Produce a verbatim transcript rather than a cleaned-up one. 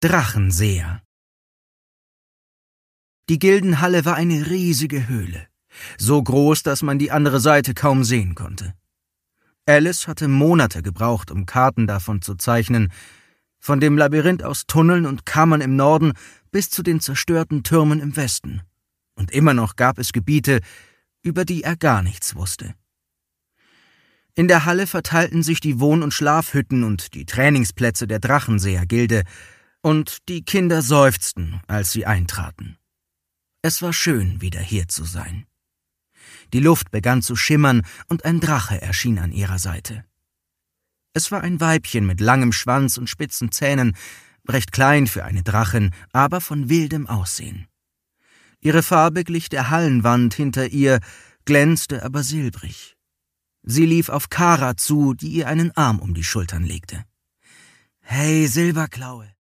Drachenseher. Die Gildenhalle war eine riesige Höhle, so groß, dass man die andere Seite kaum sehen konnte. Alice hatte Monate gebraucht, um Karten davon zu zeichnen, von dem Labyrinth aus Tunneln und Kammern im Norden bis zu den zerstörten Türmen im Westen. Und immer noch gab es Gebiete, über die er gar nichts wusste. In der Halle verteilten sich die Wohn- und Schlafhütten und die Trainingsplätze der Drachenseher-Gilde, und die Kinder seufzten, als sie eintraten. Es war schön, wieder hier zu sein. Die Luft begann zu schimmern, und ein Drache erschien an ihrer Seite. Es war ein Weibchen mit langem Schwanz und spitzen Zähnen, recht klein für eine Drachin, aber von wildem Aussehen. Ihre Farbe glich der Hallenwand hinter ihr, glänzte aber silbrig. Sie lief auf Kara zu, die ihr einen Arm um die Schultern legte. »Hey, Silberklaue«,